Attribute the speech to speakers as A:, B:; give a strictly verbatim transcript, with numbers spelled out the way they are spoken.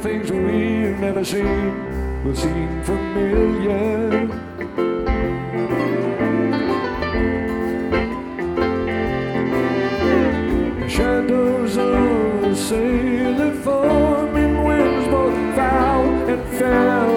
A: things we've never seen will seem familiar. The shadows of the sailor form in winds both foul and fair.